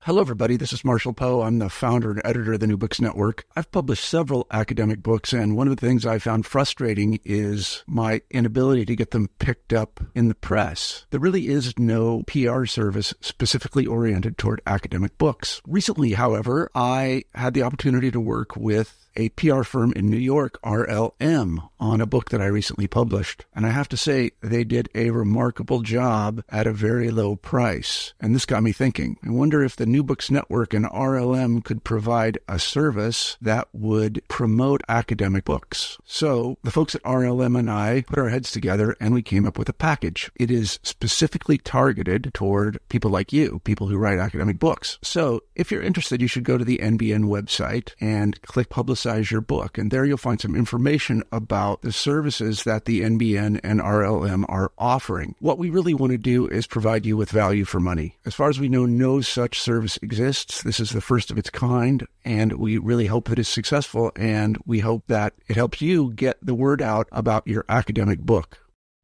Hello, everybody. This is Marshall Poe. I'm the founder and editor of the New Books Network. I've published several academic books, and one of the things I found frustrating is my inability to get them picked up in the press. There really is no PR service specifically oriented toward academic books. Recently, however, I had the opportunity to work with a PR firm in New York, RLM, on a book that I recently published. And I have to say, they did a remarkable job at a very low price. And this got me thinking. I wonder if the New Books Network and RLM could provide a service that would promote academic books. So the folks at RLM and I put our heads together and we came up with a package. It is specifically targeted toward people like you, people who write academic books. So if you're interested, you should go to the NBN website and click Publicize Your Book. And there you'll find some information about the services that the NBN and RLM are offering. What we really want to do is provide you with value for money. As far as we know, no such service exists. This is the first of its kind, and we really hope that it's successful, and we hope that it helps you get the word out about your academic book.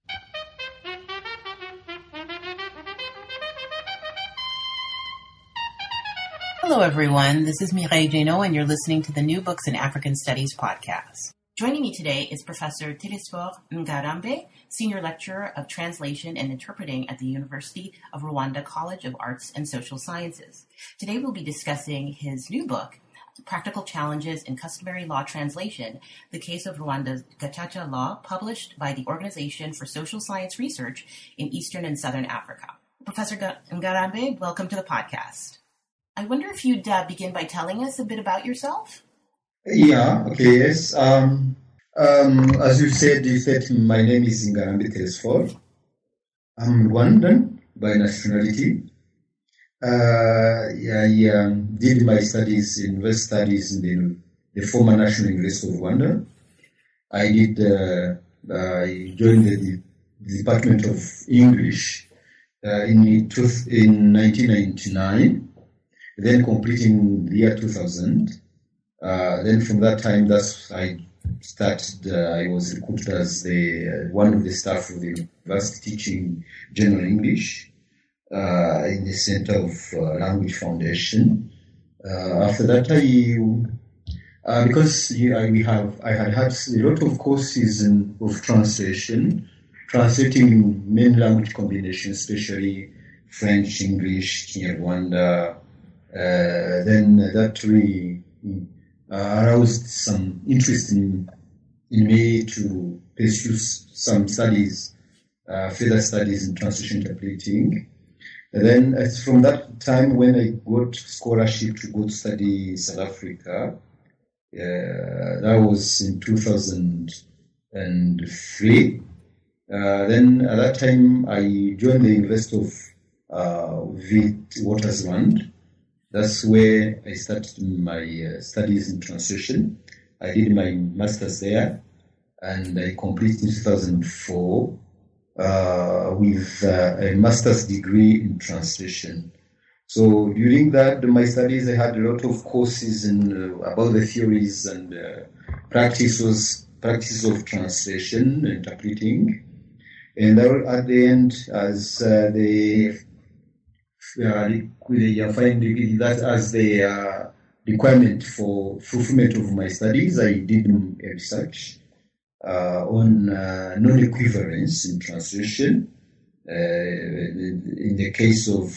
Hello, everyone. This is Mireille Génaud, and you're listening to the New Books in African Studies podcast. Joining me today is Professor Télésphore Ngarambe, Senior Lecturer of Translation and Interpreting at the University of Rwanda College of Arts and Social Sciences. Today we'll be discussing his new book, Practical Challenges in Customary Law Translation, the Case of Rwanda's Gacaca Law, published by the Organization for Social Science Research in Eastern and Southern Africa. Professor Ngarambe, welcome to the podcast. I wonder if you'd begin by telling us a bit about yourself? Yeah, okay, yes. As you said, my name is Ngarambe Télésphore. I'm Rwandan by nationality. I did my studies, university studies in the former National University of Rwanda. I joined the Department of English in 1999. Then completing the year 2000. Then from that time, I was recruited as one of the staff of the university teaching general English in the Center of Language Foundation. After that, I had a lot of courses of translating many language combinations, especially French, English, Kinyarwanda. Then that really aroused some interest in me to pursue some studies, further studies in translation interpreting. And then from that time when I got scholarship to go to study in South Africa, that was in 2003. Then at that time I joined the University of Witwatersrand. That's where I started my studies in translation. I did my master's there, and I completed in 2004 with a master's degree in translation. So during my studies, I had a lot of courses about the theories and practice of translation, interpreting. And at the end, as finding that as the requirement for fulfillment of my studies, I did a research on non-equivalence in translation. In the case of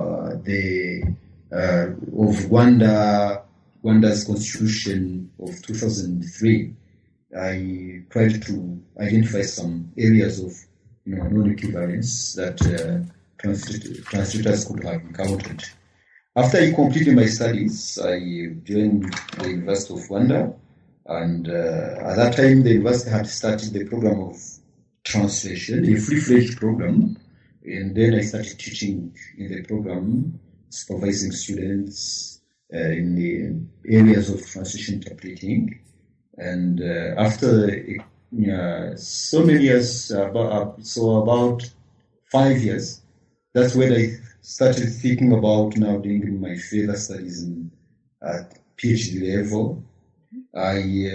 Rwanda's Constitution of 2003, I tried to identify some areas of non-equivalence that translators could have encountered. After I completed my studies, I joined the University of Rwanda, and at that time the university had started the program of translation, a full-fledged program, and then I started teaching in the program, supervising students in the areas of translation interpreting. And after so many years, about 5 years, that's when I started thinking about now doing my further studies at PhD level. I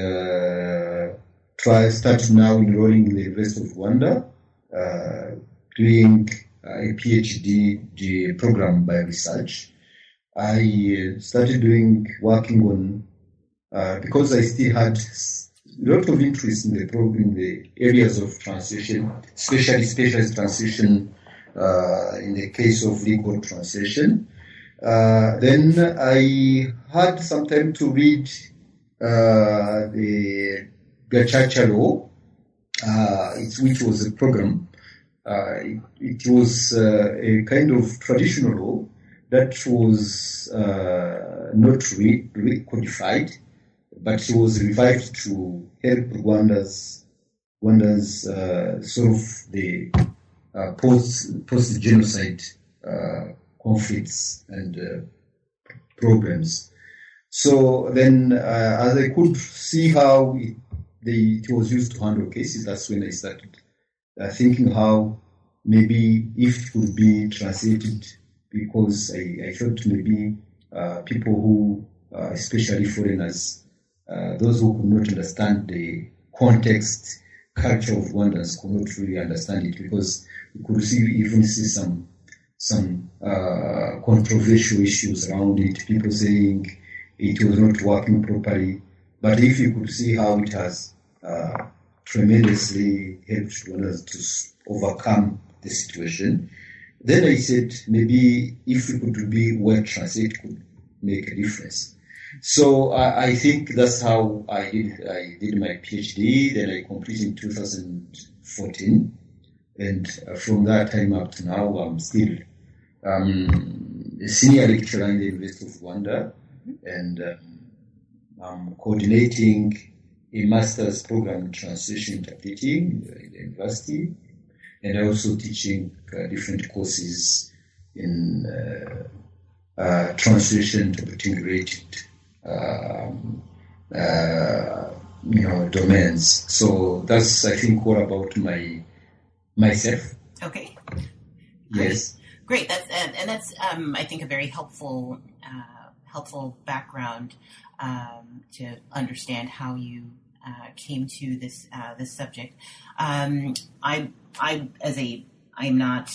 started now enrolling in the University of Rwanda, doing a PhD program by research. I started working on, because I still had a lot of interest in the areas of translation, especially specialized translation in the case of legal translation. Then I had some time to read the Gacaca Law, which was a program. It was a kind of traditional law that was not codified, but it was revived to help Rwandans solve the post-genocide conflicts and problems. So then, as I could see how it was used to handle cases, that's when I started thinking how maybe if it could be translated, because I thought maybe people who, especially foreigners, those who could not understand the context, culture of Rwandans could not really understand it, because we could even see some controversial issues around it, people saying it was not working properly. But if you could see how it has tremendously helped Rwandans to overcome the situation, then I said maybe if it could be well translated, it could make a difference. So I think that's how I did my PhD. Then I completed in 2014, and from that time up to now, I'm still a senior lecturer in the University of Rwanda, and I'm coordinating a master's program in translation interpreting in the university, and also teaching different courses in translation interpreting related domains. So that's, I think, all about myself. Okay. Yes. Great. That's I think a very helpful background to understand how you came to this subject. I'm not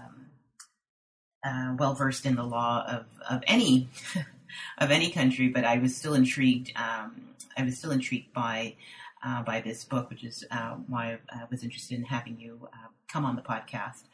well versed in the law of any of any country, but I was still intrigued. By this book, which is why I was interested in having you come on the podcast.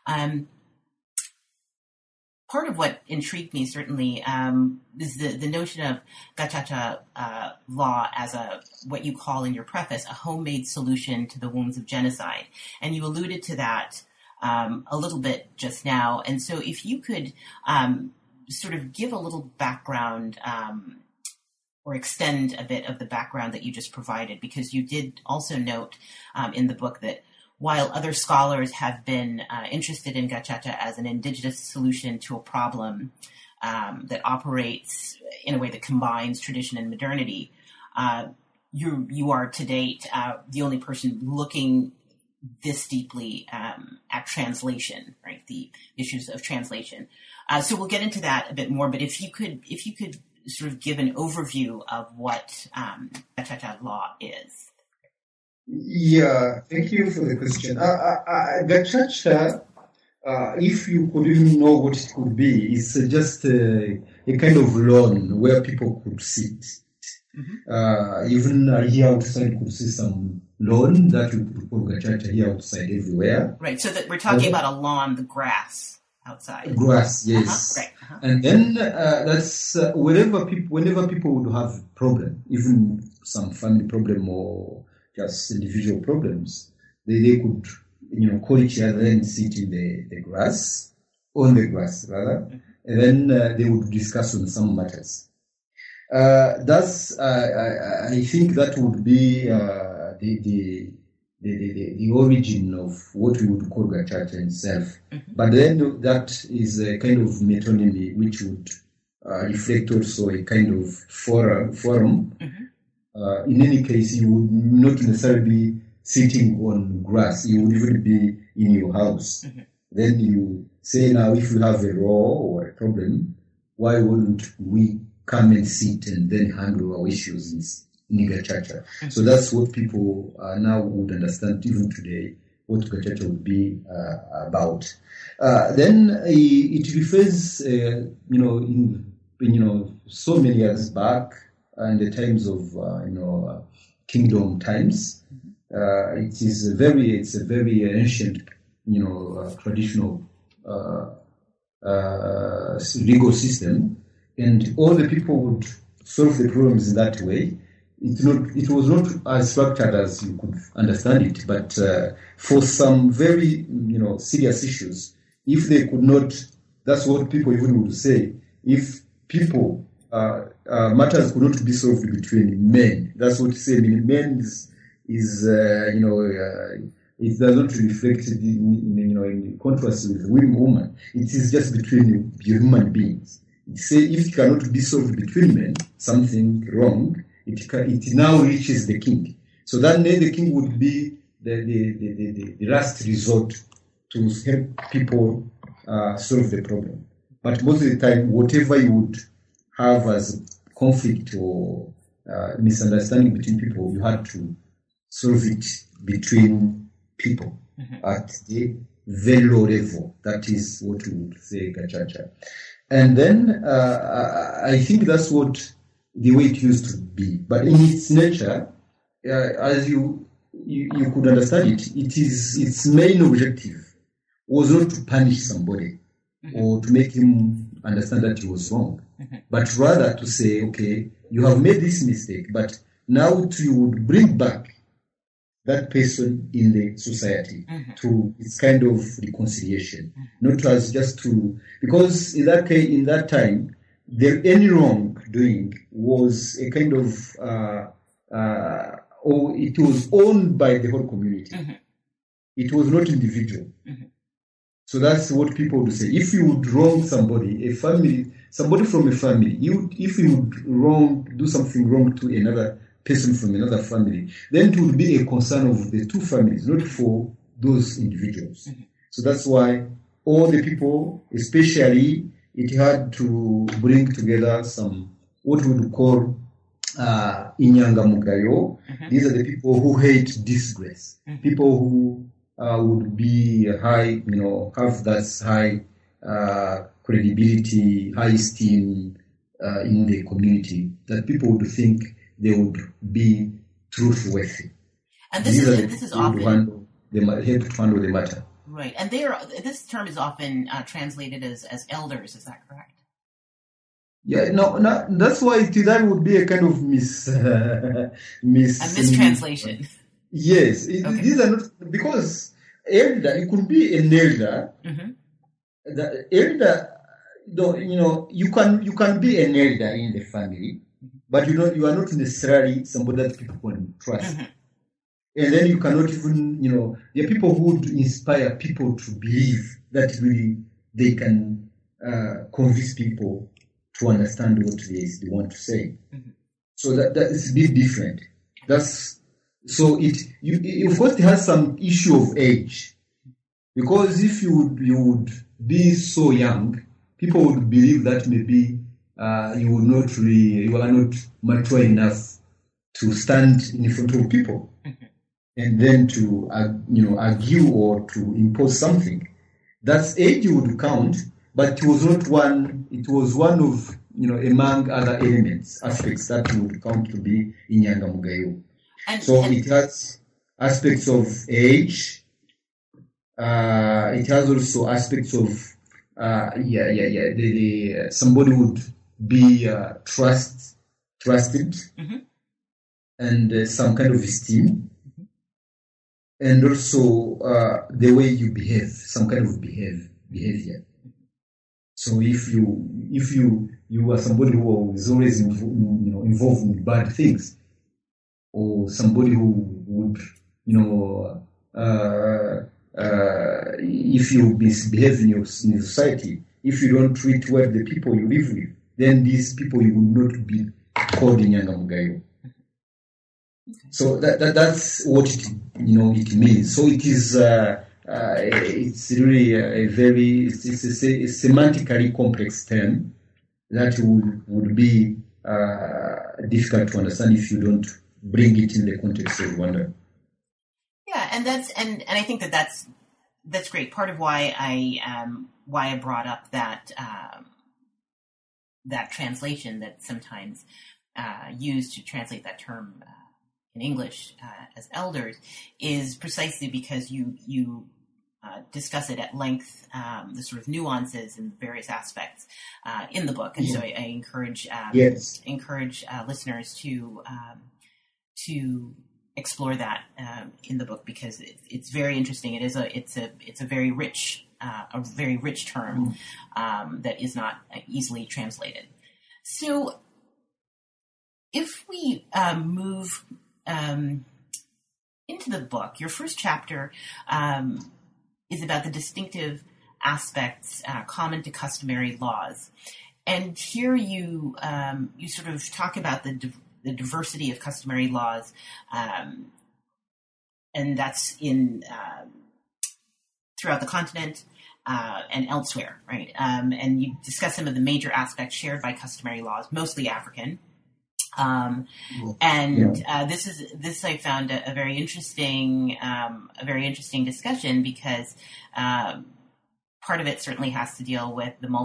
Part of what intrigued me certainly is the notion of Gacaca law as what you call in your preface a homemade solution to the wounds of genocide, and you alluded to that a little bit just now. And so, if you could sort of give a little background or extend a bit of the background that you just provided, because you did also note in the book that while other scholars have been interested in Gacaca as an indigenous solution to a problem that operates in a way that combines tradition and modernity, you are to date the only person looking this deeply at translation, right? The issues of translation. So we'll get into that a bit more. But if you could sort of give an overview of what Gacaca law is. Yeah, thank you for the question. Gacaca, if you could even know what it could be, it's just a kind of lawn where people could sit. Mm-hmm. Even here outside, you could see some lawn that you could call Gacaca here outside everywhere. Right, so that we're talking about a lawn, the grass outside. Grass, yes. Right. Uh-huh. And then that's whenever people would have problem, even some family problem or just individual problems, they could call each other and sit in the grass, on the grass rather, and then they would discuss on some matters. That's I think that would be the origin of what we would call Gacaca itself. Mm-hmm. But then that is a kind of metonymy which would reflect also a kind of forum. Mm-hmm. In any case, you would not necessarily be sitting on grass. You would even be in your house. Mm-hmm. Then you say, now, if you have a law or a problem, why wouldn't we come and sit and then handle our issues in Gacaca? Mm-hmm. So that's what people now would understand, even today, what Gacaca would be about. Then it refers, in so many years back, in the times of kingdom times. It's a very ancient, traditional legal system, and all the people would solve the problems in that way. It was not as structured as you could understand it, but for some very serious issues, if they could not, that's what people even would say. If people matters could not be solved between men, that's what you say. I mean, men it does not reflect in contrast with woman. It is just between human beings. Say if it cannot be solved between men, something wrong. It now reaches the king. So then the king would be the last resort to help people solve the problem. But most of the time, whatever you would have as conflict or misunderstanding between people, you had to solve it between people at the very low level. That is what we would say gacaca. And then I think that's what the way it used to be. But in its nature, as you could understand it, its main objective was not to punish somebody or to make him understand that he was wrong, but rather to say, okay, you have made this mistake, but now you would bring back that person in the society to its kind of reconciliation, not as just to, because in that case, in that time, any wrongdoing was a kind of, or it was owned by the whole community. It was not individual. So that's what people would say. If you would wrong somebody, somebody from a family, if you would do something wrong to another person from another family, then it would be a concern of the two families, not for those individuals. So that's why all the people, especially, it had to bring together some, what we would call inyangamugayo. These are the people who hate disgrace, people who would be high, have that high credibility, high esteem in the community, that people would think they would be truthworthy. And this is often they help to handle the matter. Right, and this term is often translated as elders. Is that correct? Yeah, no, that's why that would be a kind of a mistranslation. Yes, these are not, because elder, it could be an elder. The elder, you can be an elder in the family, but you are not necessarily somebody that people can trust. And then you cannot even, there are people who would inspire people to believe that really they can convince people to understand what they want to say. So that is a bit different. So of course, it has some issue of age, because if you would be so young, people would believe that maybe you are not mature enough to stand in front of people and then to argue or to impose something. That's age would count, but it was not one. It was one of among other aspects that would count to be inyangamugayo. It has aspects of age. It has also aspects of somebody would be trusted and some kind of esteem, and also the way you behave, some kind of behavior. So if you are somebody who is always involved in bad things, or somebody who would if you misbehave in society, if you don't treat well the people you live with, then these people you will not be called inyangamugayo. So that's what it means. So it is it's really a semantically complex term that would be difficult to understand if you don't bring it in the context of Rwanda. Yeah, and I think that's great. Part of why I brought up that that translation that's sometimes used to translate that term in English as elders is precisely because you discuss it at length, the sort of nuances and various aspects in the book, and so I encourage listeners to explore that in the book because it's very interesting. It's a very rich term that is not easily translated. So, if we move into the book, your first chapter is about the distinctive aspects common to customary laws, and here you sort of talk about the diversity of customary laws, and that's in throughout the continent and elsewhere, right? And you discuss some of the major aspects shared by customary laws, mostly African. This I found a very interesting discussion because part of it certainly has to deal with the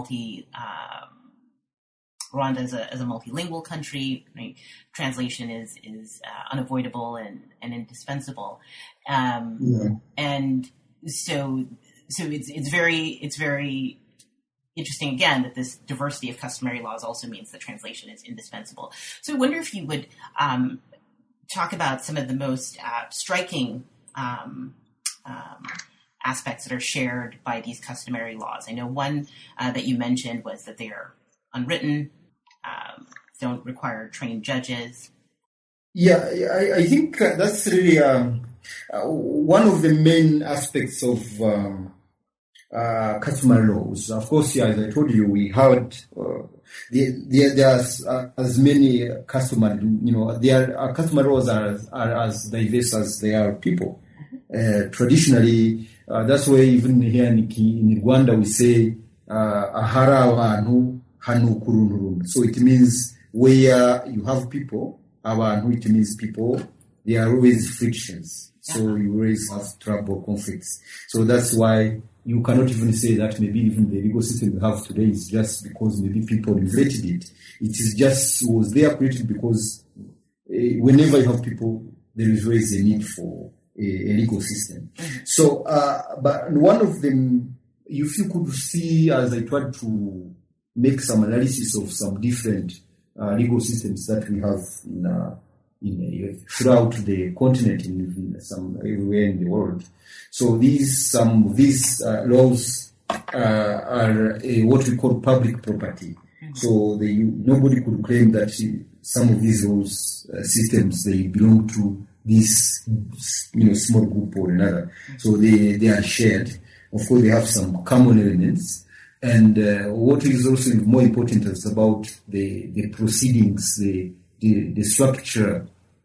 Rwanda as a multilingual country. Right? Translation is unavoidable and indispensable, and so it's very interesting again that this diversity of customary laws also means that translation is indispensable. So I wonder if you would talk about some of the most striking aspects that are shared by these customary laws. I know one that you mentioned was that they are unwritten, don't require trained judges. Yeah, I think that's really one of the main aspects of customary laws. Of course, as I told you, we had there's as many customary, customary laws are as diverse as they are people. Traditionally, that's why even here in Rwanda we say ahara abantu hanu kurunurundu. So it means where you have people, abantu, it means people, there are always frictions. So you always have trouble, conflicts. So that's why you cannot even say that maybe even the legal system we have today is just because maybe people invented it. It is just was there created because whenever you have people, there is always a need for a legal system. So, but one of them, if you could see, as I tried to make some analysis of some different legal systems that we have throughout the continent, in some everywhere in the world. So some of these laws are what we call public property. So nobody could claim that some of these laws systems they belong to this small group or another. So they are shared. Of course, they have some common elements. And what is also more important is about the proceedings, the structure,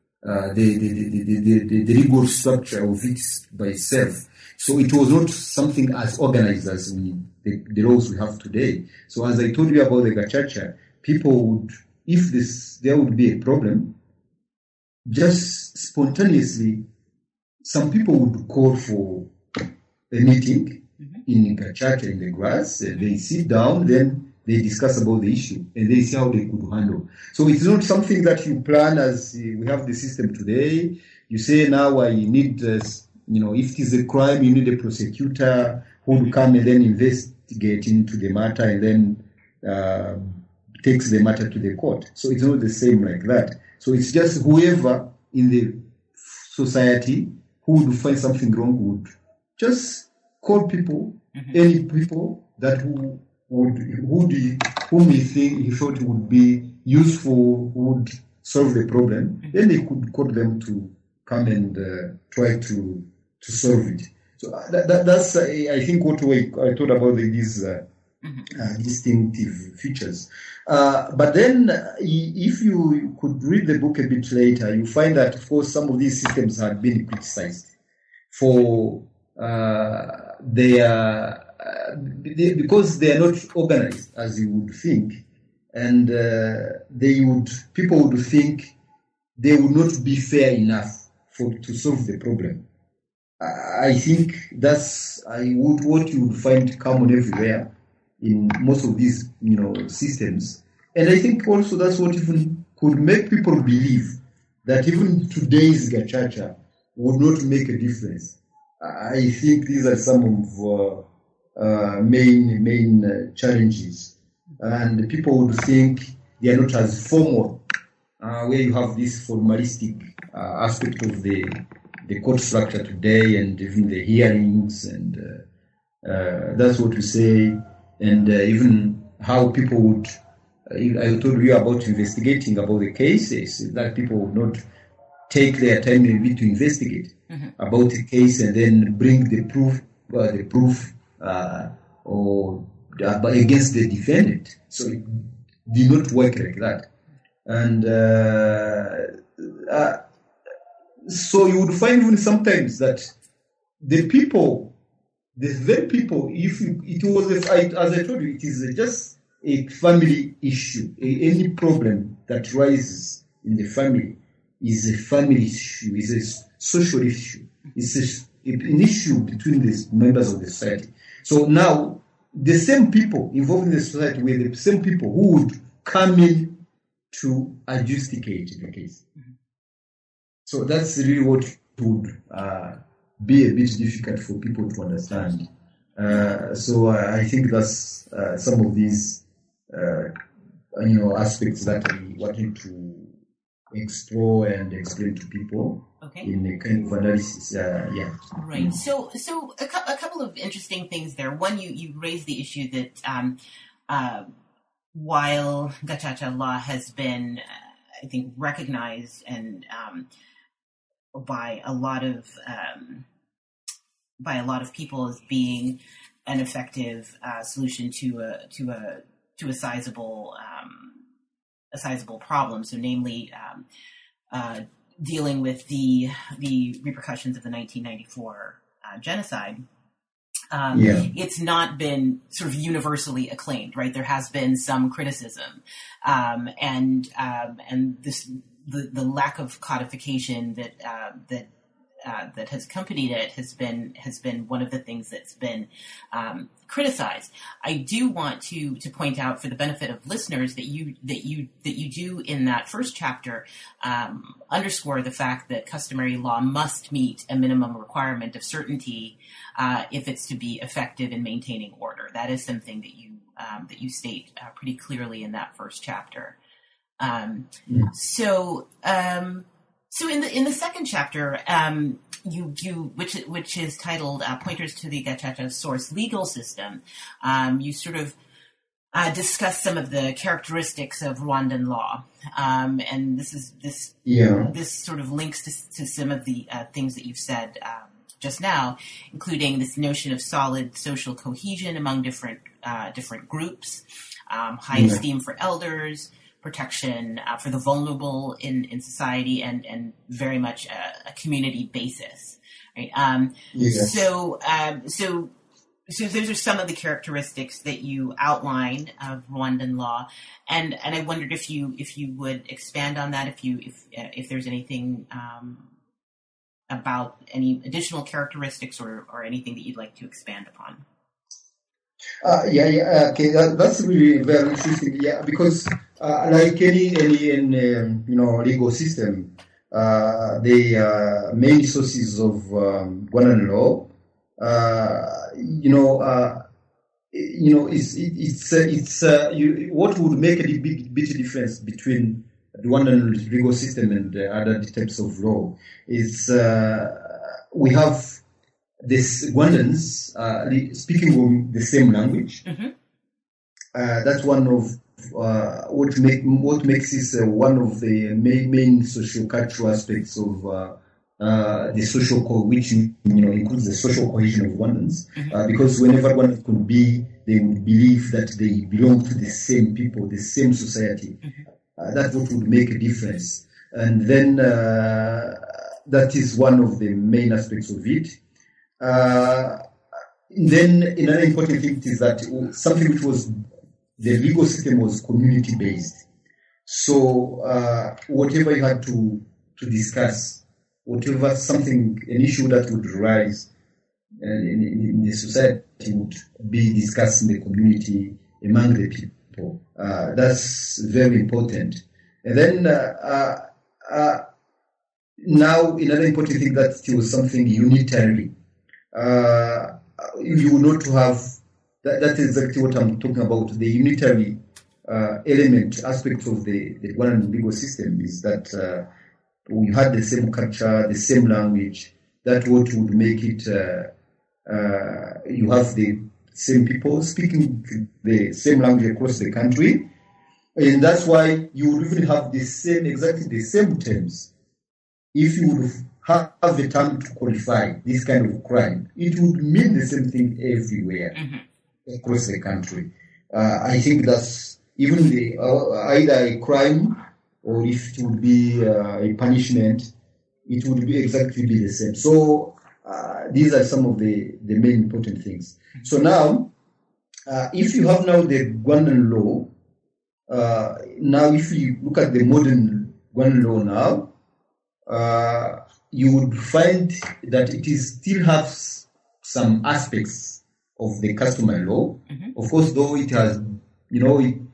the legal structure of it by itself. So it was not something as organized as the laws we have today. So as I told you about the Gacaca, people would, if there would be a problem, just spontaneously, some people would call for a meeting in Gacaca in the grass. They sit down, then they discuss about the issue and they see how they could handle. So it's not something that you plan as we have the system today. You say now I need, if it is a crime, you need a prosecutor who will come and then investigate into the matter and then takes the matter to the court. So it's not the same like that. So it's just whoever in the society who would find something wrong would just call people, any people that whom he thought would be useful, would solve the problem, then they could call them to come and try to solve it. So that's I think what I thought about these distinctive features. But then if you could read the book a bit later, you find that, of course, some of these systems had been criticized for because they are not organized as you would think, and people would think they would not be fair enough to solve the problem. I think that's what you would find common everywhere in most of these systems. And I think also that's what even could make people believe that even today's gacaca would not make a difference. I think these are some of main challenges, and people would think they are not as formal, where you have this formalistic aspect of the court structure today, and even the hearings, and that's what we say, and even how people would. I told you about investigating about the cases, that people would not take their time to investigate about the case and then bring the proof or against the defendant. So it did not work like that. And so you would find even sometimes that the very people, if it was, as I told you, it is just a family issue. Any problem that rises in the family is a family issue, is a social issue, it's an issue between the members of the society. So now, the same people involved in the society were the same people who would come in to adjudicate the case. So that's really what would be a bit difficult for people to understand. So I think that's some of these aspects that we wanted to explore and explain to people in a kind of analysis. Right. So a couple of interesting things there. One, you raised the issue that while gacaca law has been, I think, recognized and by a lot of people as being an effective solution to a sizable problem. So, namely, dealing with the repercussions of the 1994 genocide. It's not been sort of universally acclaimed, right? There has been some criticism, and this the lack of codification that has accompanied it has been one of the things that's been criticized. I do want to point out, for the benefit of listeners, that you do in that first chapter underscore the fact that customary law must meet a minimum requirement of certainty if it's to be effective in maintaining order. That is something that you state pretty clearly in that first chapter. So in the second chapter, which is titled "Pointers to the Gacaca Source Legal System," you sort of discuss some of the characteristics of Rwandan law, and this sort of links to some of the things that you've said just now, including this notion of solid social cohesion among different groups, high esteem for elders, protection for the vulnerable in society, and very much a community basis, right? So those are some of the characteristics that you outline of Rwandan law, and I wondered if you would expand on that, if there's anything about any additional characteristics or anything that you'd like to expand upon. Okay, that's really very interesting. Yeah, because like any legal system, the main sources of Rwandan law, what would make a big difference between the Rwandan legal system and other types of law is we have this Rwandans speaking the same language. That's one of what makes this one of the main socio-cultural aspects of the social which includes the social cohesion of Rwandans. Because whenever Rwandans could be, they would believe that they belong to the same people, the same society. That's what would make a difference. And then that is one of the main aspects of it. Then another important thing is that something which was the legal system was community based. So whatever you had to discuss, whatever an issue that would arise in the society would be discussed in the community among the people. That's very important. And then now another important thing that was something unitary. You will not have that is exactly what I'm talking about. The unitary aspect of the Rwandan legal system is that we had the same culture, the same language. That what would make it. You have the same people speaking the same language across the country, and that's why you would even have exactly the same terms. If you would have the term to qualify this kind of crime, it would mean the same thing everywhere across the country. I think that's even either a crime or if it would be a punishment, it would be exactly the same. So these are some of the main important things. So now, if you have now the Rwandan law, now if you look at the modern Rwandan law now, you would find that it still has some aspects of the customary law. Of course, though it has, when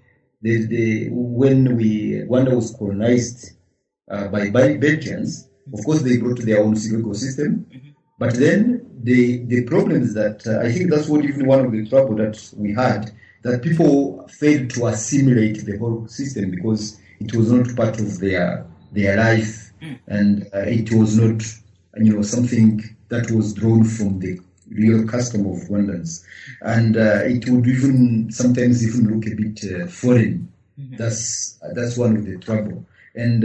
Rwanda was colonized by Belgians, of course they brought their own legal system. But then the problem is that I think that's what even one of the trouble that we had, that people failed to assimilate the whole system because it was not part of their life, and it was not something that was drawn from the real custom of Rwandans, and it would even sometimes even look a bit foreign. That's one of the trouble, and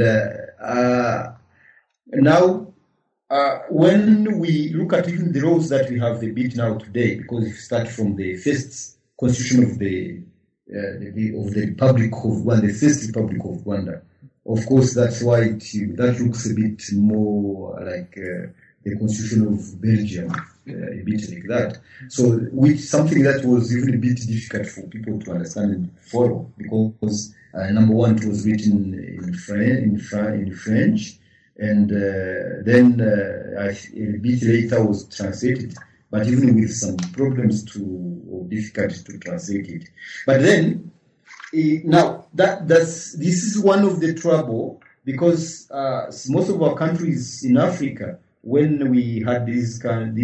now. When we look at even the laws that we have a bit now today, because if you start from the first constitution of the Republic of Rwanda, the first Republic of Rwanda, of course that's why that looks a bit more like the constitution of Belgium, a bit like that. So, which something that was even a bit difficult for people to understand and follow, because number one, it was written in French. And then a bit later was translated, but even with some problems or difficulty to translate it. But then now this is one of the trouble, because most of our countries in Africa, when we had these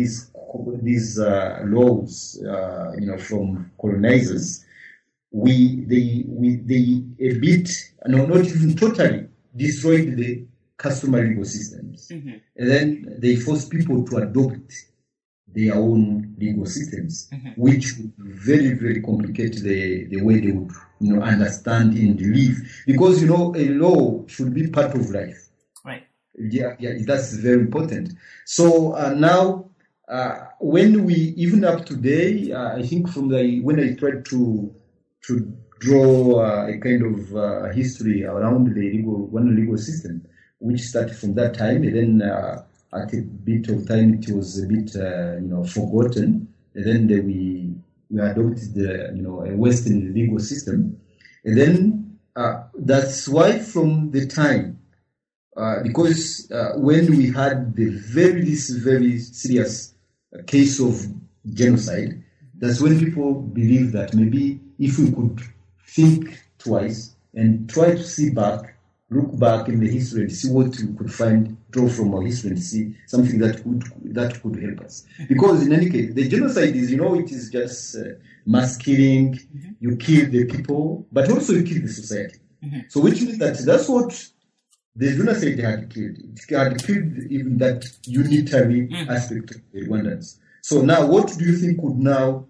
laws, from colonizers, they a bit, not even totally destroyed the customary legal systems. And then they force people to adopt their own legal systems, which would very, very complicate the way they would, understand and live. Because, a law should be part of life. Right. Yeah, that's very important. So now, when we, even up today, I think when I tried to draw a kind of history around the legal system, which started from that time, and then at a bit of time it was a bit, forgotten. And then we adopted a Western legal system, and then that's why from the time, because when we had this very serious case of genocide, that's when people believed that maybe if we could think twice and try to look back in the history and see what we could draw from our history and see something that could help us. Because in any case, the genocide is, it is just mass killing. You kill the people, but also you kill the society. So which means that's what the genocide had killed. It had killed even that unitary aspect of the Rwandans. So now, what do you think would now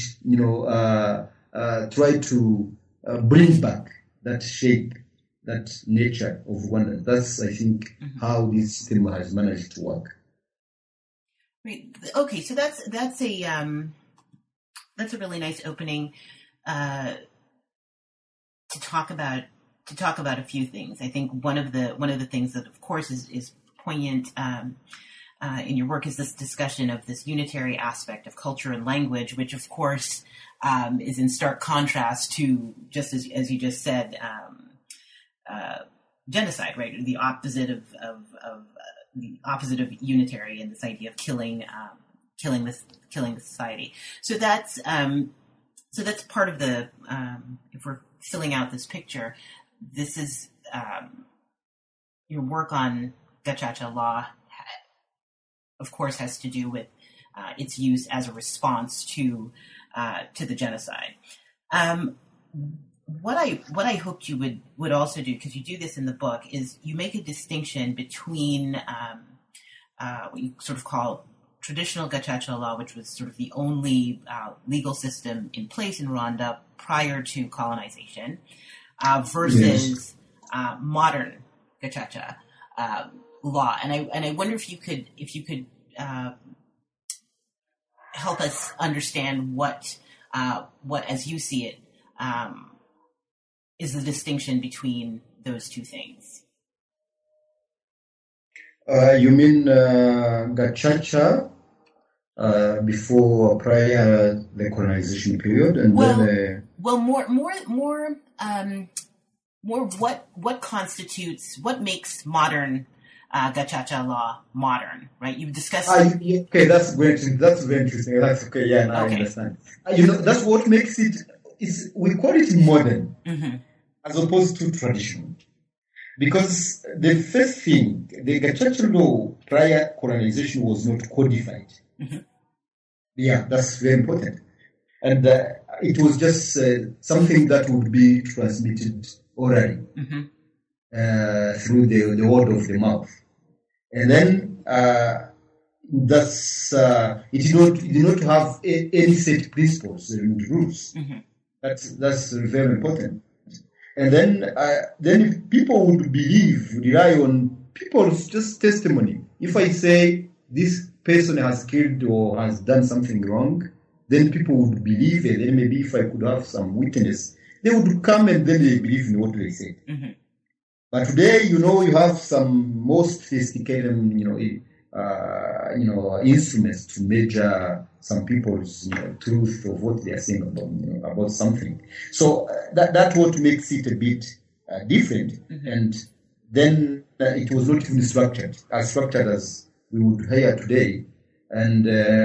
try to bring back that shape, that nature of Rwanda? That's, I think, how this system has managed to work. Right. Okay, so that's a really nice opening to talk about a few things. I think one of the things that, of course, is poignant in your work is this discussion of this unitary aspect of culture and language, which, of course, is in stark contrast to, just as you just said, genocide, right? The opposite of unitary, and this idea of killing the society. So So that's part of the, if we're filling out this picture, this is your work on Gacaca law, of course, has to do with its use as a response to the genocide. What I hoped you would also do, because you do this in the book, is you make a distinction between what you sort of call traditional Gacaca law, which was sort of the only legal system in place in Rwanda prior to colonization, versus modern Gacaca law. And I wonder if you could help us understand what as you see it is the distinction between those two things. You mean Gacaca before, prior the colonization period, and then more what constitutes, what makes modern Gacaca law modern, right? You've discussed. Okay, that's very interesting. That's very interesting. That's okay. Yeah, now I understand. That's what makes it. We call it modern, as opposed to traditional. Because the first thing, the Gacaca law prior colonization was not codified. Yeah, that's very important. And it was just something that would be transmitted orally through the word of the mouth. And then it did not have any set principles and rules. That's very important. And then people would rely on people's just testimony. If I say this person has killed or has done something wrong, then people would believe it. Then maybe if I could have some witness, they would come and then they believe in what they said. But today, you have some more sophisticated, instruments to measure some people's truth of what they are saying about something. So that's what makes it a bit different. And then it was not even structured as we would hear today. And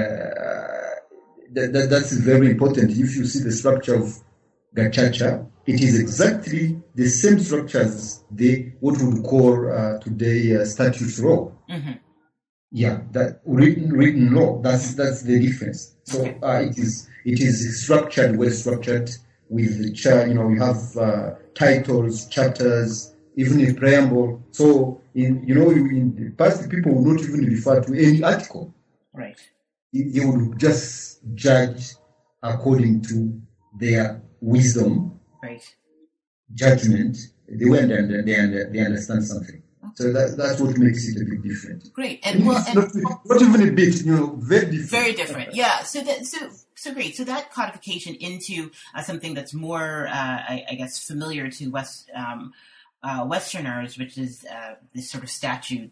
that's very important. If you see the structure of Gacaca, it is exactly the same structure as what we would call today statute law. Yeah, that written law. That's the difference. So it is structured, well structured, with you have titles, chapters, even a preamble. So in the past, people would not even refer to any article. Right. They would just judge according to their wisdom, judgment. They went and they understand something. So that's what makes it a bit different. Great, and not even a bit, very different. Very different, yeah. So great. So that codification into something that's more, I guess, familiar to Westerners, which is this sort of statute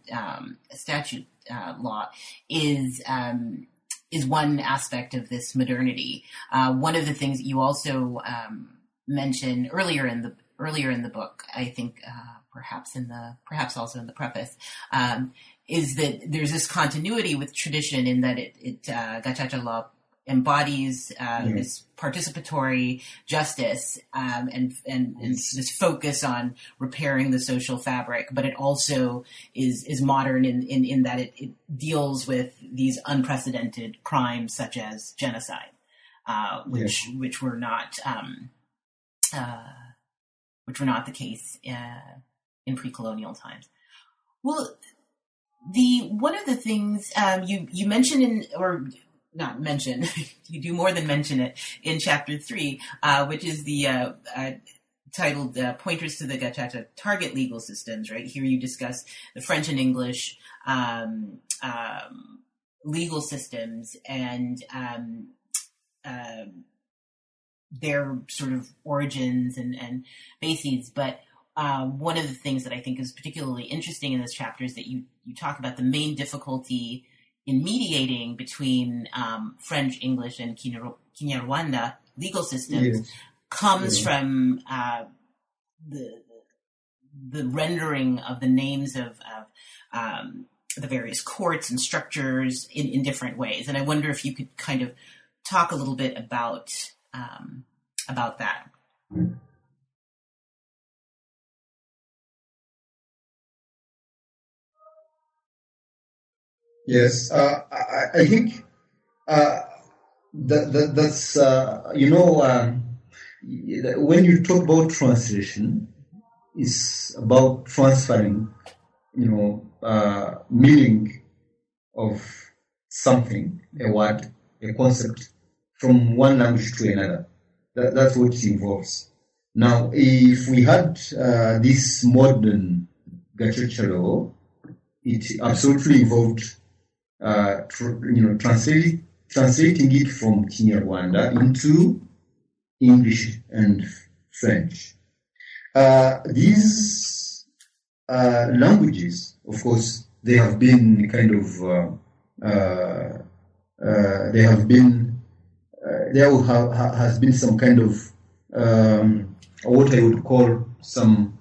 law, is one aspect of this modernity. One of the things that you also mentioned earlier in the book, I think. Perhaps also in the preface, is that there's this continuity with tradition in that Gacaca law embodies this participatory justice and this focus on repairing the social fabric, but it also is modern in that it deals with these unprecedented crimes such as genocide, which were not the case in pre-colonial times. Well, one of the things you mention you do more than mention it in chapter 3, which is the titled Pointers to the Gacaca Target Legal Systems, right? Here you discuss the French and English legal systems and their sort of origins and bases, but one of the things that I think is particularly interesting in this chapter is that you talk about the main difficulty in mediating between French, English, and Kinyarwanda legal systems comes from the rendering of the names of the various courts and structures in different ways. And I wonder if you could kind of talk a little bit about about that. Yes, I think that's when you talk about translation, it's about transferring meaning of something, a word, a concept, from one language to another. That's what it involves. Now, if we had this modern Gacaca law, it absolutely involved translating it from Kinyarwanda into English and French. These languages, of course, they have been kind of there has been some kind of what I would call some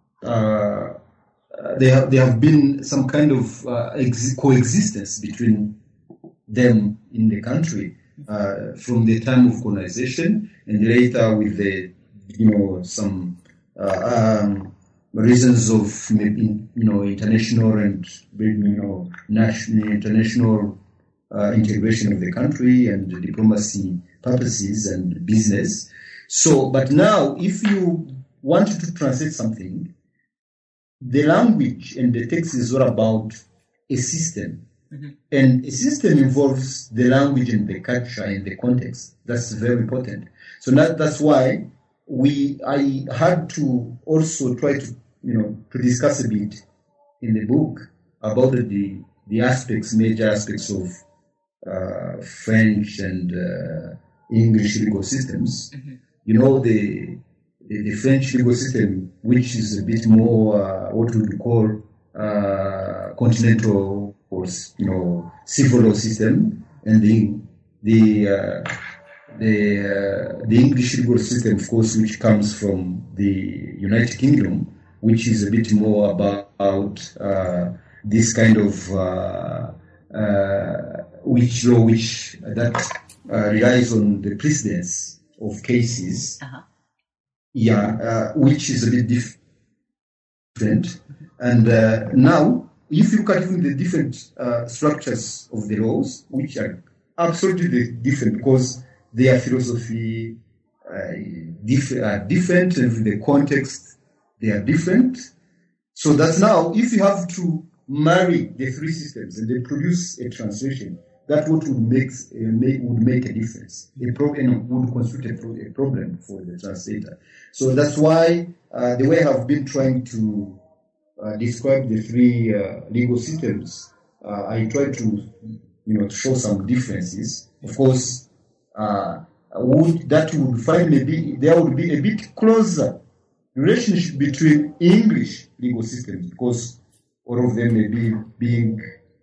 there have been some kind of coexistence between them in the country from the time of colonization, and later with the some reasons of international and national international integration of the country and diplomacy purposes and business. So, but now if you wanted to translate something, the language and the text is all about a system. Mm-hmm. And a system involves the language and the culture and the context. That's very important. So that's why I had to also try to discuss a bit in the book about the major aspects of French and English legal systems. Mm-hmm. The French legal system, which is a bit more what we would call continental or civil law system, and the English legal system, of course, which comes from the United Kingdom, which is a bit more about this kind of which relies on the precedence of cases. Uh-huh. Which is a bit different. And now, if you look at even the different structures of the laws, which are absolutely different because their philosophy different, and the context, they are different. So that's now, if you have to marry the three systems and then produce a translation, that would make a difference. Would constitute a problem for the translator. So that's why the way I've been trying to describe the three legal systems, I try to show some differences. Of course, there would be a bit closer relationship between English legal systems, because all of them may be being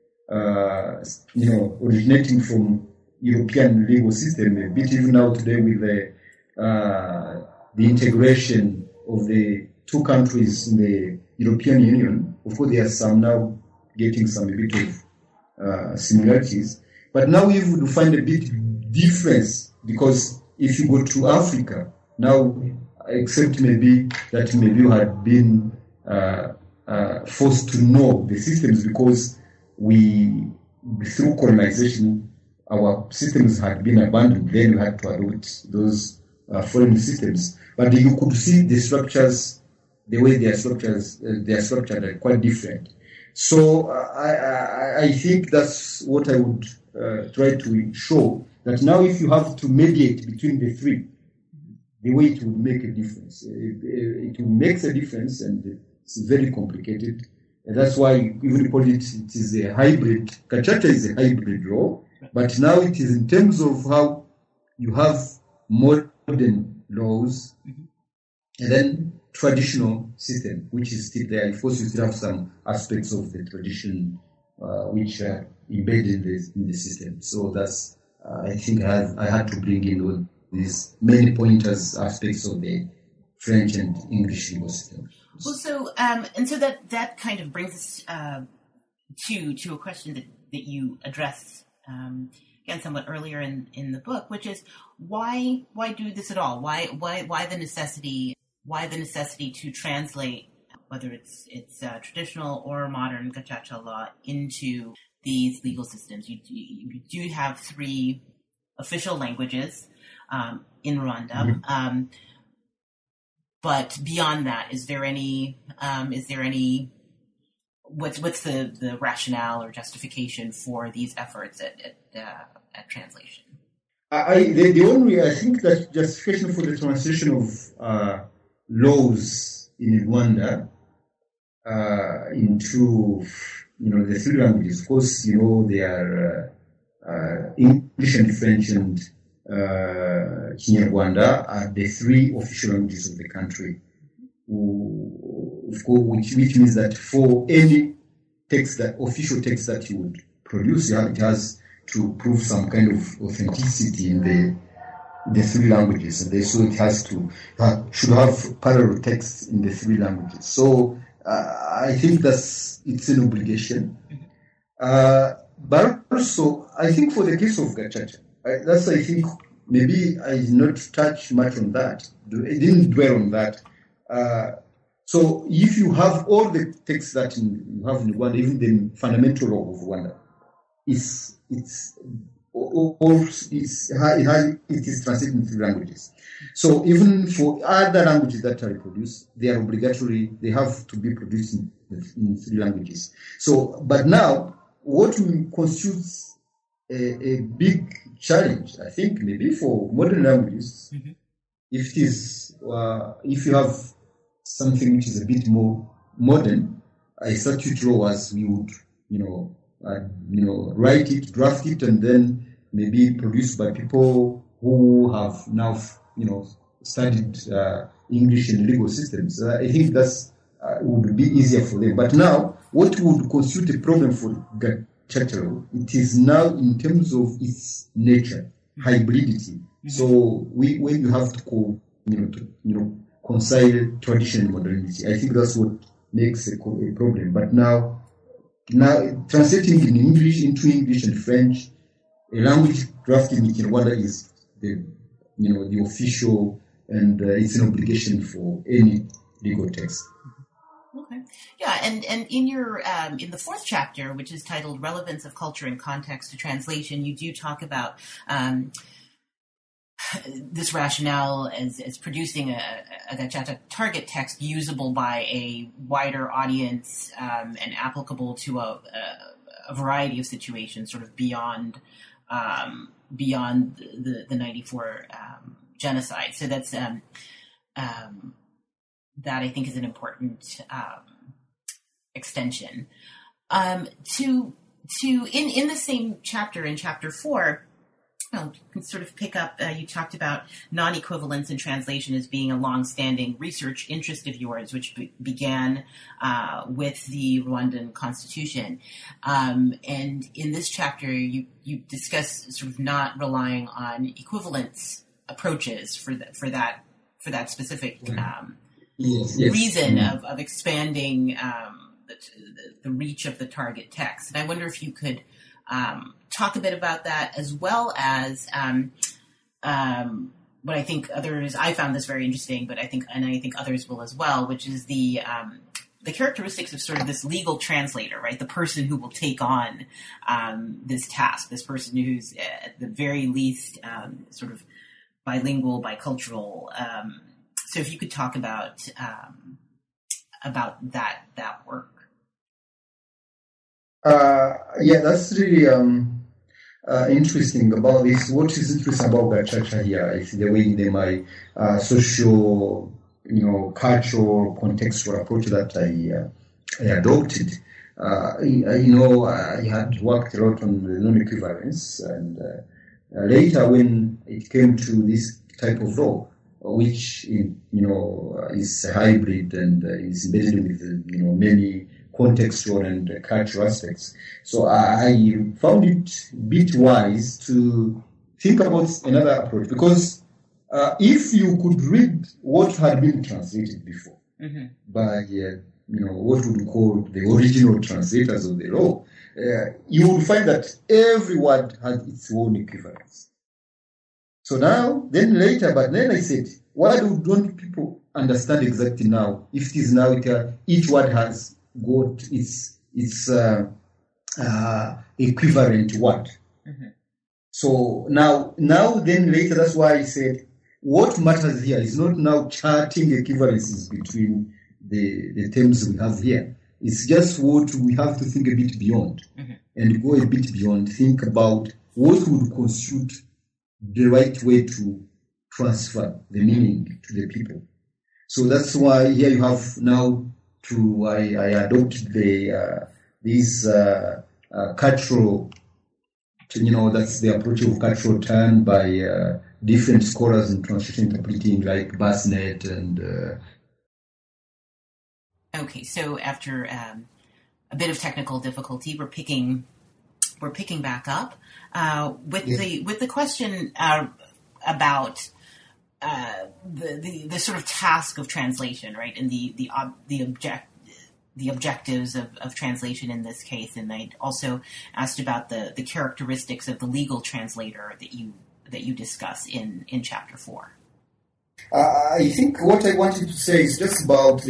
originating from European legal system, a bit even now today with the integration of the two countries in the European Union. Of course, there are some now getting a bit of similarities, but now we would find a bit difference, because if you go to Africa now, except maybe you had been forced to know the systems, because through colonization, our systems had been abandoned. Then we had to adopt those foreign systems. But you could see the structures, the way they are structured are quite different. So I think that's what I would try to show, that now if you have to mediate between the three, the way it would make a difference. It makes a difference, and it's very complicated. And that's why even call it is a hybrid. Gacaca is a hybrid law, but now it is in terms of how you have modern laws, mm-hmm. and then traditional system, which is still there. Of course, you still have some aspects of the tradition which are embedded in the system. So that's I think I had to bring in all these many pointers, aspects of the French and English legal system. Well, so and so that kind of brings us to a question that you addressed. again, somewhat earlier in the book, which is why do this at all? Why the necessity to translate, whether it's traditional or modern Gacaca law, into these legal systems? You do have 3 official languages in Rwanda, but beyond that, is there any what's the rationale or justification for these efforts at translation? The only, I think, that justification for the translation of laws in Rwanda into the 3 languages. Of course, they are English and French and Kinyarwanda are the 3 official languages of the country. Of course, which means that for any official text that you would produce, it has to prove some kind of authenticity in the 3 languages, and so it should have parallel texts in the 3 languages. So I think it's an obligation. But also, I think for the case of Gacaca, I think maybe I did not touch much on that. I didn't dwell on that. So if you have all the texts that you have in Rwanda, even the fundamental law of Rwanda, it is translated in 3 languages. So even for other languages that are produced, they are obligatory. They have to be produced in 3 languages. So, but now, what constitutes a big challenge, I think, maybe for modern languages, if you have something which is a bit more modern, a statute law, as we would, write it, draft it, and then maybe produced by people who have now, studied English in legal systems. I think that's would be easier for them. But now, what would constitute a problem for Gacaca law? It is now in terms of its nature, hybridity. So when you have to concile tradition and modernity, I think that's what makes a problem. But now translating in English into English and French, a language drafted in Rwanda is the official, and it's an obligation for any legal text. Okay. Yeah, and in your in the 4th chapter, which is titled "Relevance of Culture and Context to Translation," you do talk about this rationale as producing a Gacaca target text usable by a wider audience and applicable to a variety of situations, sort of beyond the 94 genocide. So that's that I think is an important extension. In the same chapter, in chapter 4, you can sort of pick up, you talked about non-equivalence in translation as being a long-standing research interest of yours, which began with the Rwandan Constitution. And in this chapter, you discuss sort of not relying on equivalence approaches for that specific reason of expanding the reach of the target text. And I wonder if you could talk a bit about that, as well as what I think I found this very interesting, but I think others will as well, which is the characteristics of sort of this legal translator, right? The person who will take on this task, this person who's at the very least sort of bilingual, bicultural. So if you could talk about that work. That's really interesting about this. What is interesting about Gacaca here is the way my social, cultural, contextual approach that I adopted. I had worked a lot on the non-equivalence, and later when it came to this type of law, which is a hybrid and is embedded with many contextual and cultural aspects. So I found it a bit wise to think about another approach, because if you could read what had been translated before by what would we call the original translators of the law, you would find that every word has its own equivalence. So now, then later, but then I said, why don't people understand exactly now? If it is now, each word has got its equivalent word. Mm-hmm. So now, then later, that's why I said, what matters here is not now charting equivalences between the terms we have here. It's just what we have to think a bit beyond, mm-hmm. and go a bit beyond. Think about what would constitute the right way to transfer the meaning to the people. So that's why here you have now I adopted this cultural, that's the approach of cultural turn by different scholars in translation interpreting, like Bassnett and. Okay, so after a bit of technical difficulty, we're picking back up with the question about the sort of task of translation, right, and the objectives of translation in this case. And I also asked about the characteristics of the legal translator that you discuss in chapter 4. I think what I wanted to say is just about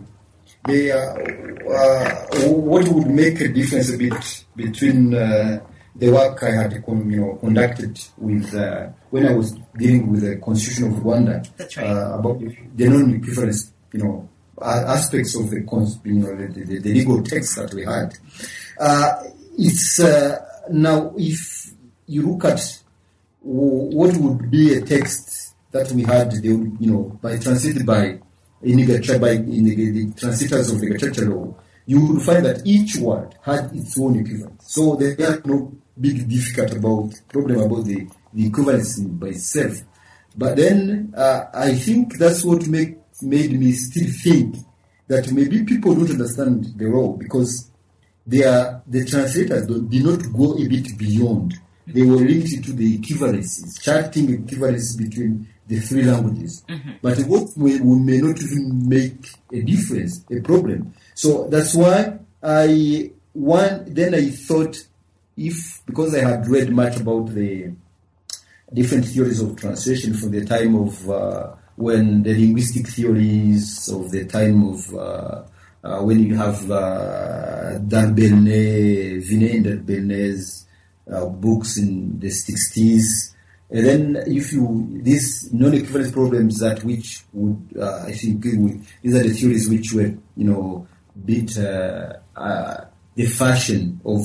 what would make a difference a bit between the work I had conducted with when I was dealing with the Constitution of Rwanda. That's right. About the non-equivalence, aspects of the legal text that we had. It's now if you look at what would be a text that we had, translated by in the translators of the Gacaca law, you would find that each word had its own equivalent. So there are no big problem about the equivalence by itself. But then I think that's what made me still think that maybe people don't understand the law because the translators did not go a bit beyond. They were linked to the equivalencies, charting equivalencies between the three languages. Mm-hmm. But what may not even make a difference, a problem. So that's why I thought because I had read much about the different theories of translation from the time of when the linguistic theories of the time of when you have Darbelnet, Vinet and Darbelnet's books in the 60s. And then these non-equivalence problems that which would, I think, these are the theories which were, bit the fashion of,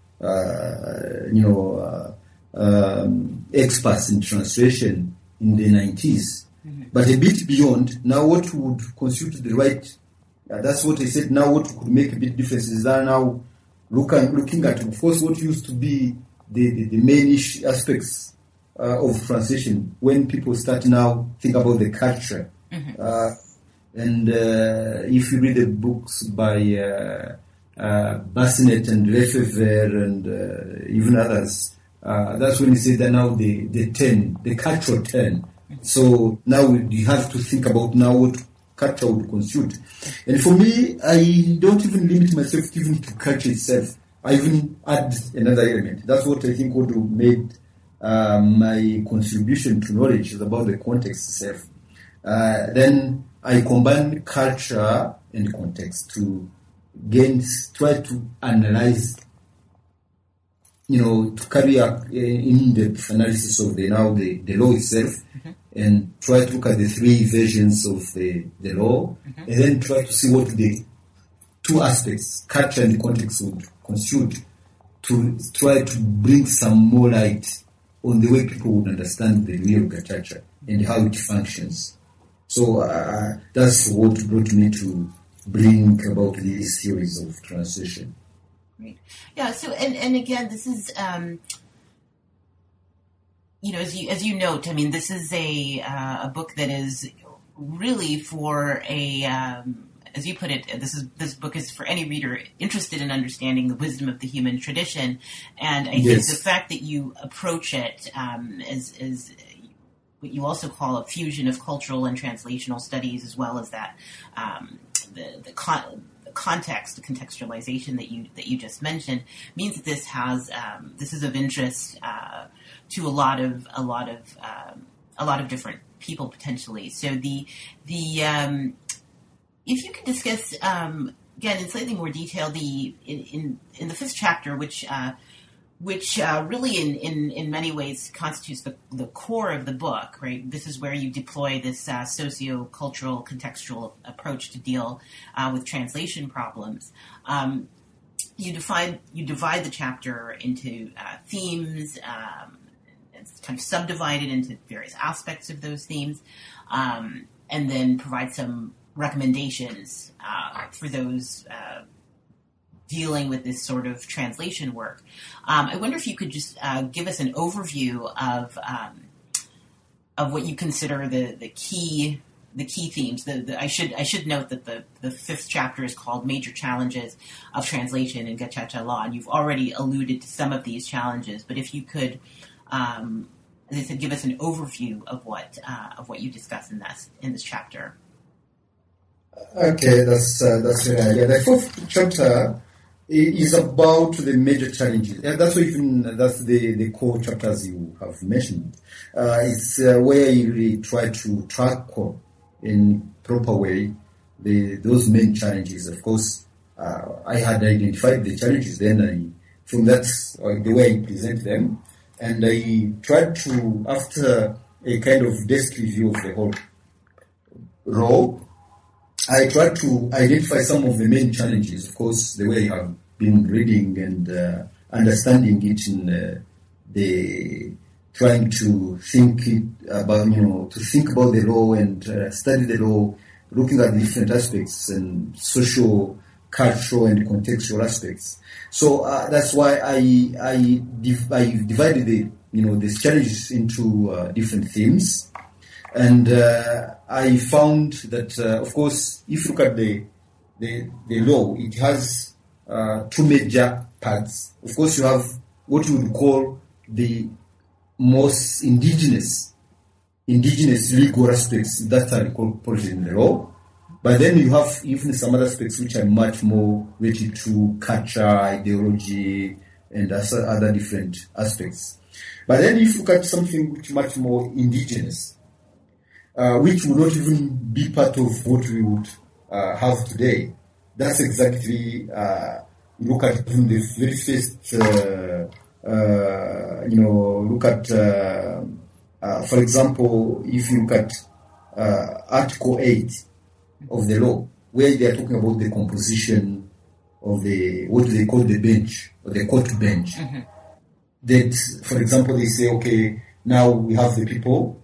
experts in translation in the 90s. Mm-hmm. But a bit beyond, now what would constitute the right, that's what I said, now what could make a big difference is that now looking at, of course, what used to be the main aspects of translation when people start now think about the culture. Mm-hmm. And if you read the books by Bassnett and Lefebvre and even others, that's when you say that now the cultural turn. So now you have to think about now what culture would constitute. And for me, I don't even limit myself even to culture itself. I even add another element. That's what I think would have made my contribution to knowledge is about the context itself. Then I combine culture and context to try to analyze, to carry out in-depth analysis of the law itself, mm-hmm. and try to look at the three versions of the law, mm-hmm. and then try to see what the two aspects, culture and context, would constitute, to try to bring some more light on the way people would understand the real Gacaca and how it functions. So that's what brought me to bring about these theories of translation. Right. Yeah. So and again, this is as you note. I mean, this is a book that is really for a. As you put it, this book is for any reader interested in understanding the wisdom of the human tradition, and I think the fact that you approach it as what you also call a fusion of cultural and translational studies, as well as that the context, the contextualization that you just mentioned, means that this is of interest to a lot of different people potentially. So if you could discuss again in slightly more detail in the fifth chapter, which really in many ways constitutes the core of the book, right? This is where you deploy this socio-cultural contextual approach to deal with translation problems. You divide the chapter into themes. It's kind of subdivided into various aspects of those themes, and then provide some recommendations for those dealing with this sort of translation work. I wonder if you could just give us an overview of what you consider the key themes. I should note that the fifth chapter is called Major Challenges of Translation in Gacaca Law, and you've already alluded to some of these challenges. But if you could, as I said, give us an overview of what you discuss in this chapter. Okay, that's right. Yeah, the fourth chapter is about the major challenges. That's the core chapters you have mentioned. It's where you really try to tackle in proper way those main challenges. Of course, I had identified the challenges then. From that, the way I present them, and I tried to, after a kind of desk review of the whole role, I tried to identify some of the main challenges. Of course, the way I have been reading and understanding it in the trying to think about the law and study the law, looking at different aspects and social, cultural, and contextual aspects. So that's why I divided these challenges into different themes. And I found that, of course, if you look at the law, it has two major parts. Of course, you have what you would call the most indigenous legal aspects that are incorporated in the law. But then you have even some other aspects which are much more related to culture, ideology, and other different aspects. But then if you look at something which is much more indigenous, which would not even be part of what we would have today. That's exactly, look at even the very first, look at, for example, if you look at Article 8 of the law, where they are talking about the composition of what they call the bench, or the court bench. Mm-hmm. That, for example, they say, okay, now we have the people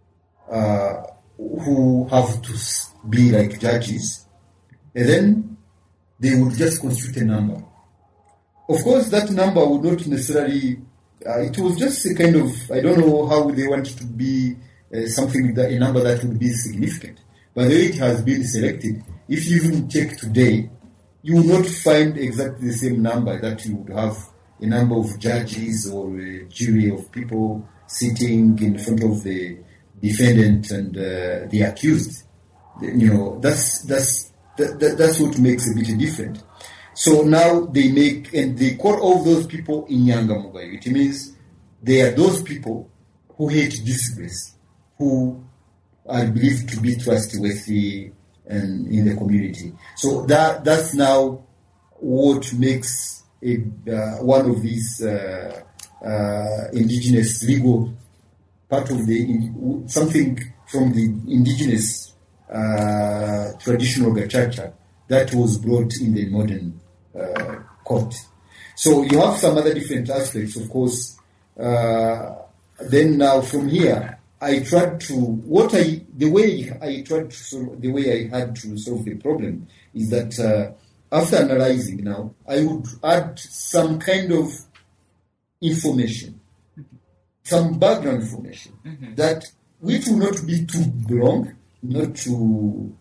who have to be like judges, and then they would just constitute a number. Of course, that number would not necessarily, it was just a kind of, I don't know how they wanted to be something, a number that would be significant. But the way it has been selected, if you even check today, you will not find exactly the same number that you would have a number of judges or a jury of people sitting in front of the defendant and the accused. That's what makes a bit different. So now they call all those people inyangamugayo. It means they are those people who hate disgrace, who are believed to be trustworthy and in the community. So that's now what makes one of these indigenous legal part of something from the indigenous traditional gacaca that was brought in the modern court. So you have some other different aspects, of course. Then now from here, I tried to the way I had to solve the problem is that after analyzing now, I would add some kind of information, some background information, mm-hmm. that which will not be too long, not to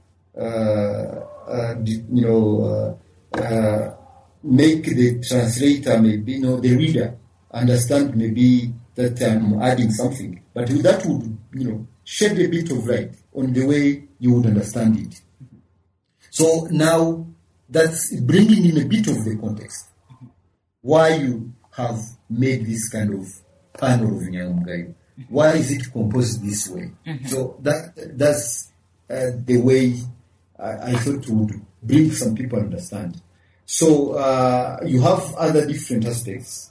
make the translator, maybe the reader understand maybe that I'm adding something, but that would shed a bit of light on the way you would understand it. So now that's bringing in a bit of the context. Why you have made this kind of panel of Nyangamugayo? Why is it composed this way? So that's the way I thought would bring some people understand. So you have other different aspects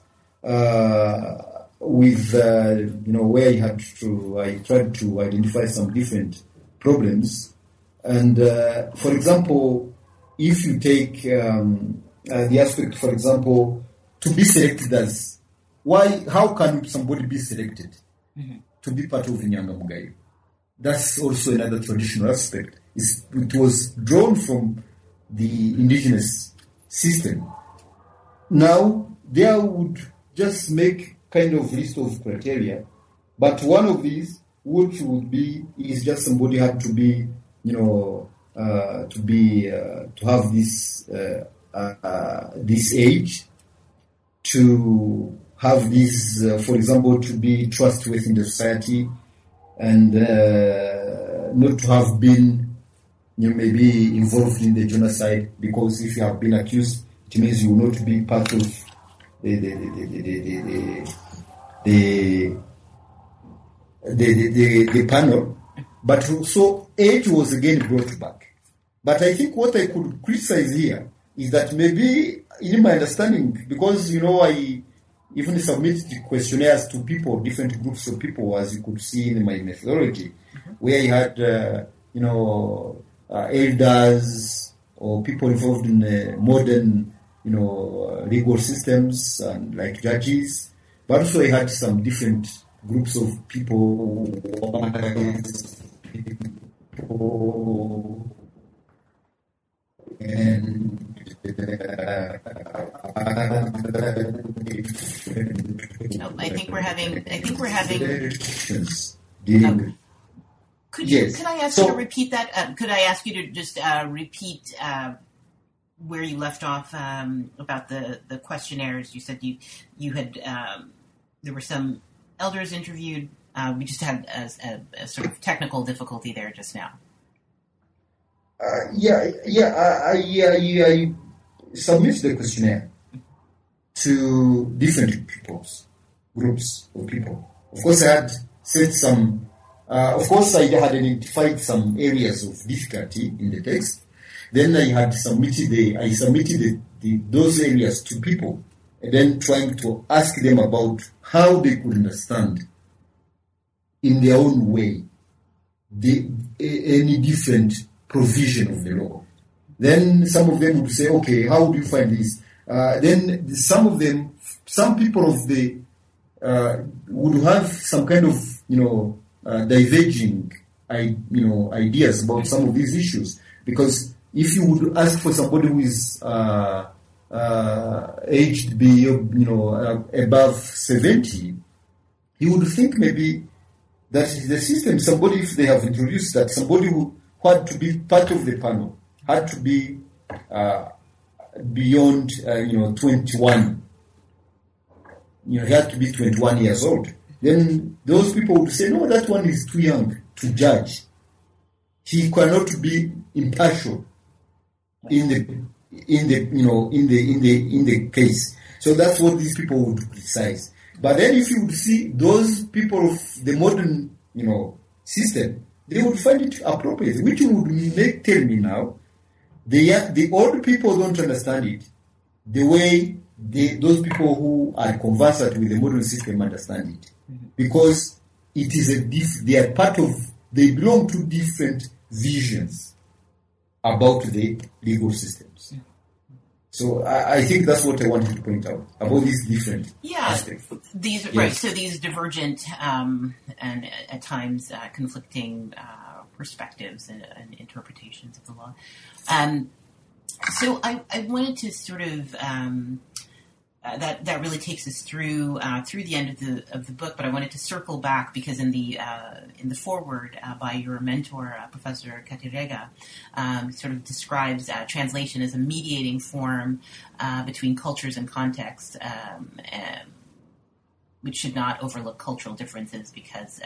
with where I tried to identify some different problems. And for example, if you take the aspect, for example, to be selected as how can somebody be selected to be part of Inyangamugayo? That's also another traditional aspect. It was drawn from the indigenous system. Now, they would just make kind of list of criteria, but one of these, which would be, is just somebody had to be, to have this age, to have this, for example, to be trustworthy in the society, and not to have been, maybe involved in the genocide, because if you have been accused, it means you will not be part of the panel. But so age was again brought back. But I think what I could criticize here is that maybe, in my understanding, because I even submitted questionnaires to people, different groups of people, as you could see in my methodology, where I had, elders or people involved in modern, legal systems and like judges, but also I had some different groups of people, and I think we're having. Could I ask you to repeat that? Could I ask you to just repeat where you left off about the questionnaires? You said you had there were some elders interviewed. We just had a sort of technical difficulty there just now. I submit the questionnaire to different groups of people. Of course, I had said some. Of course, I had identified some areas of difficulty in the text. Then I had submitted those areas to people, and then trying to ask them about how they could understand in their own way any different provision of the law. Then some of them would say, okay, how do you find this? Then some people of the would have some kind of diverging ideas about some of these issues, because if you would ask for somebody who is aged above 70, you would think maybe that the system, somebody, if they have introduced that, somebody who had to be part of the panel had to be beyond 21. He had to be 21 years old. Then those people would say, no, that one is too young to judge. He cannot be impartial in the case. So that's what these people would criticize. But then if you would see those people of the modern, system, they would find it appropriate, which would tell me now, the old people don't understand it the way those people who are conversant with the modern system understand it. Because it is they belong to different visions about the legal systems. So I think that's what I wanted to point out about these different aspects. Right. So these divergent and at times conflicting perspectives and interpretations of the law. So I wanted to sort of that really takes us through the end of the book. But I wanted to circle back because in the foreword by your mentor, Professor Katerega, sort of describes translation as a mediating form between cultures and contexts, which should not overlook cultural differences because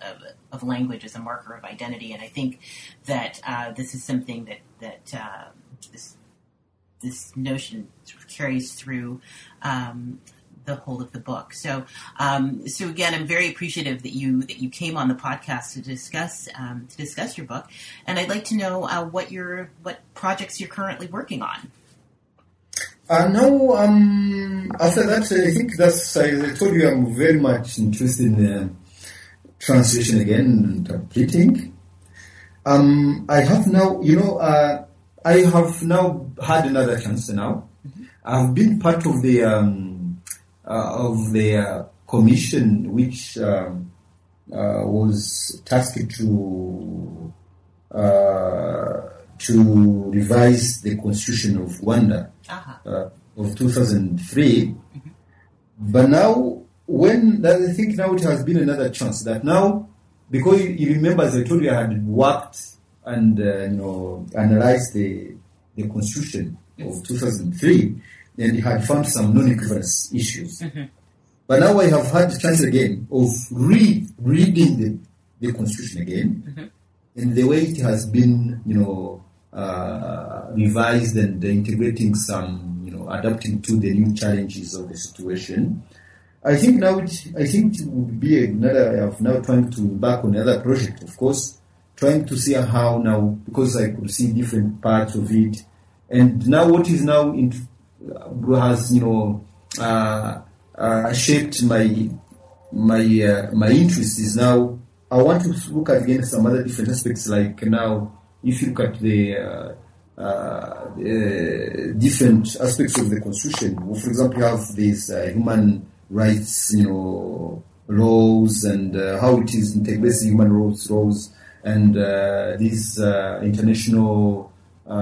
of language as a marker of identity. And I think that this is something that this notion sort of carries through the whole of the book. So again, I'm very appreciative that you came on the podcast to discuss your book, and I'd like to know what projects you're currently working on. Now, after that, I think that's, I told you, I'm very much interested in translation again and interpreting. I have now, I have now had another chance now. Mm-hmm. I've been part of the commission which was tasked to revise the Constitution of Rwanda of 2003. Mm-hmm. But now, I think now it has been another chance that now, because you remember, as I told you, I had worked and analyzed the Constitution of 2003, and had found some non-equivalence issues. Mm-hmm. But now I have had the chance again of reading the Constitution again, mm-hmm. and the way it has been, revised and integrating some, adapting to the new challenges of the situation. I think it would be another. I have now trying to embark on another project, of course, trying to see how now, because I could see different parts of it, and now what is now has shaped my interest is now I want to look at again some other different aspects, like now if you look at the different aspects of the Constitution. For example, you have these human rights, laws, and how it is integrates human rights laws, and these international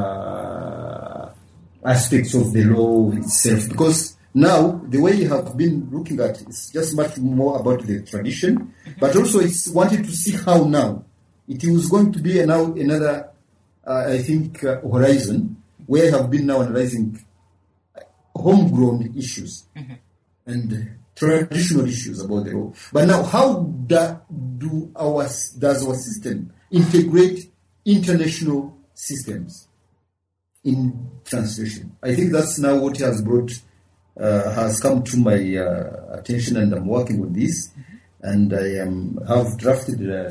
aspects of the law itself. Because now the way you have been looking at it is just much more about the tradition, but also it's wanted to see how now it was going to be now another, I think, horizon where you have been now analyzing homegrown issues. Mm-hmm. And traditional issues about the law. But now, how does our system integrate international systems in translation? I think that's now what has has come to my attention, and I'm working on this. Mm-hmm. And I have drafted a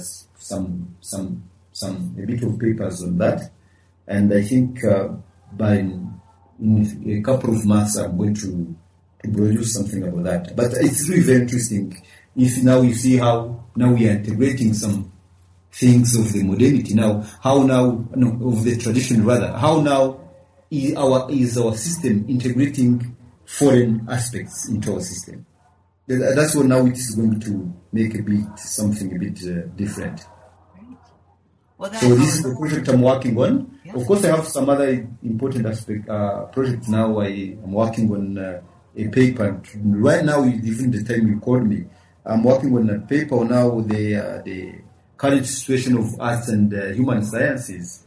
bit of papers on that. And I think in a couple of months, I'm going to produce something about that. But it's really very interesting if now you see how now we are integrating some things of the modernity now, of the tradition rather, how now is our system integrating foreign aspects into our system. That's what now it is going to make something a bit different. Well, so this is the project I'm working on. Yeah. Of course, I have some other important projects now. I am working on a paper. Right now, even the time you called me, I'm working on a paper now, the current situation of arts and human sciences.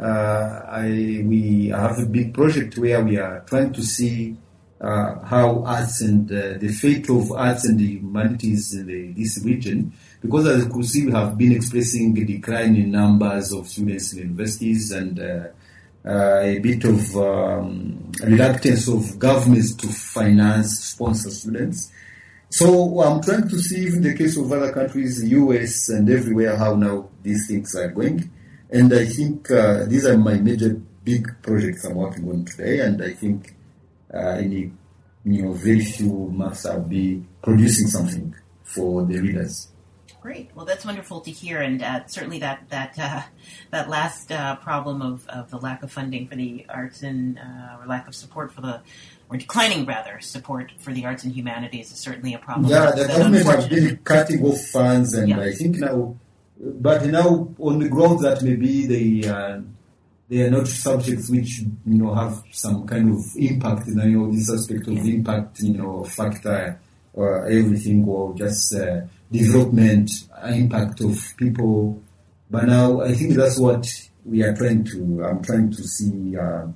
We have a big project where we are trying to see how arts and the fate of arts and the humanities in this region, because as you could see, we have been expressing a decline in numbers of students in universities and a bit of reluctance of governments to sponsor students. So I'm trying to see, in the case of other countries, US and everywhere, how now these things are going. And I think these are my major big projects I'm working on today. And I think in very few months I'll be producing something for the readers. Great. Well, that's wonderful to hear, and certainly that last problem of the lack of funding for the arts and or lack of support or declining rather support for the arts and humanities is certainly a problem. Yeah, the government has been cutting off funds, and I think now, but now on the grounds that maybe they are not subjects which have some kind of impact. This aspect of impact, factor or everything, or just development impact of people. But now I think that's what we are I'm trying to see,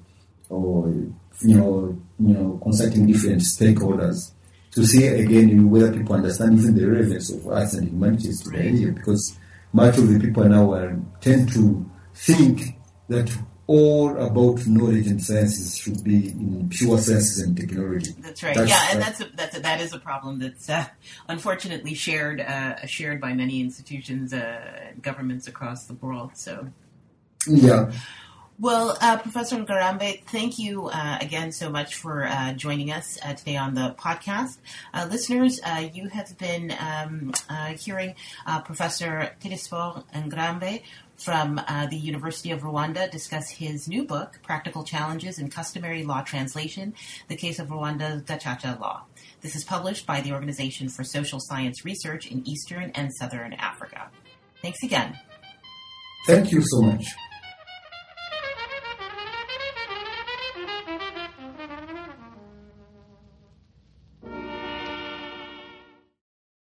consulting different stakeholders to see again whether people understand even the relevance of arts and humanities today, because much of the people now tend to think that all about knowledge and sciences should be in pure sciences and technology. That's right. And that is a problem that's unfortunately shared by many institutions, governments across the world. So, yeah. Well, Professor Ngarambe, thank you again so much for joining us today on the podcast. Listeners, you have been hearing Professor Telesphore Ngarambe from the University of Rwanda discuss his new book, Practical Challenges in Customary Law Translation, The Case of Rwanda's Gacaca Law. This is published by the Organization for Social Science Research in Eastern and Southern Africa. Thanks again. Thank you so much.